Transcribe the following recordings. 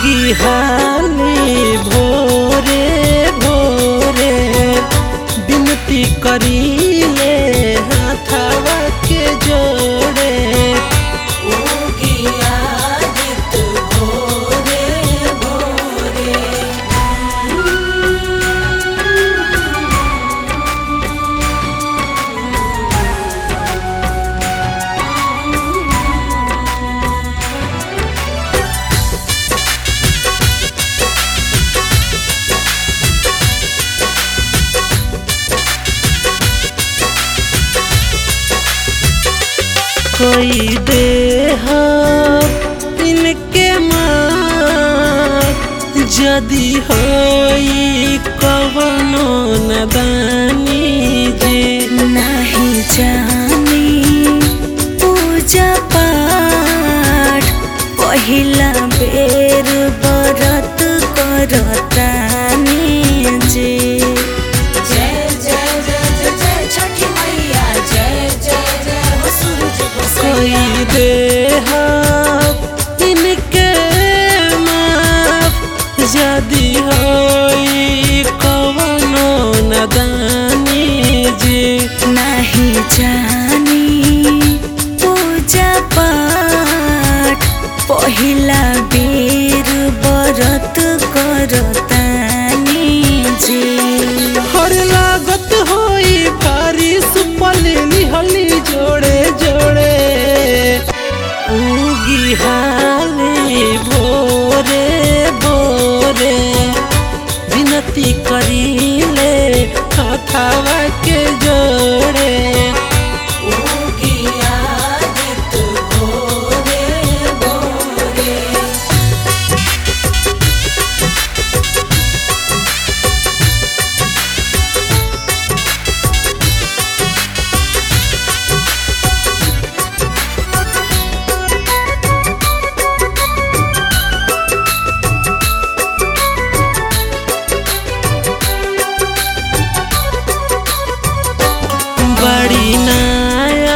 उगी हाली भोरे भोरे विनती करीले हाथवा के जोड़े। उगी आदित्य भोरे भोरे। कोई देह इनके माँ जदि होई कवनो नदानी जे। नहीं जानी पूजा पाठ पहिला बेर व्रत करतानी जे। जय जय जय जय जय छठी मैया, जय जय जय हो सूरज गोसैया। कोई देह इनके माँ जदि होई कवनो नदानी जे। नहीं जानी पूजा पाठ पहिला बेर व्रत करतानी जे। हर लागत होई भारी सुपल लिहली जोड़े जोड़े। उगी हाली भोरे भोरे विनती करीले हाथवा के जोड़े। उगी आदित्य भोरे भोरे। बड़ी नाया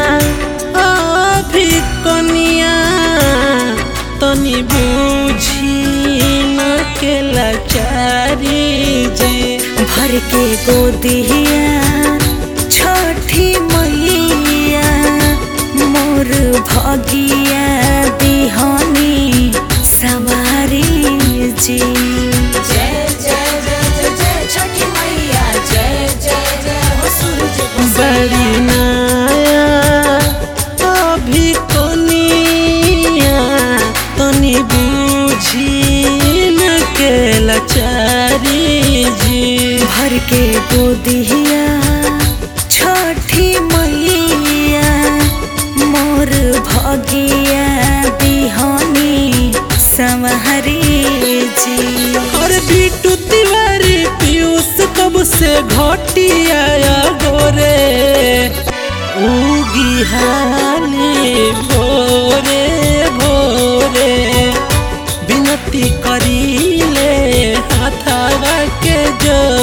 अभी कनिया तनी बूझी न के लाचारी जे। भर के गोदिया छठी मैया मोर भगिया दिहनी सवारी जी। जय जय जय जय जय छठी मैया, जय जय जय हो सूरज गोसैया। बड़ी नाया अभी कनिया तनी बूझी न के लाचारी जी। भर के गोदिया छठी मैया मोर भगिया दिहनी संवहरी जी। और बिटू तिवारी पीयूष कब से घटिया गोरे। उगी हाली भोरे भोरे विनती करीले हाथवा के जोड़े।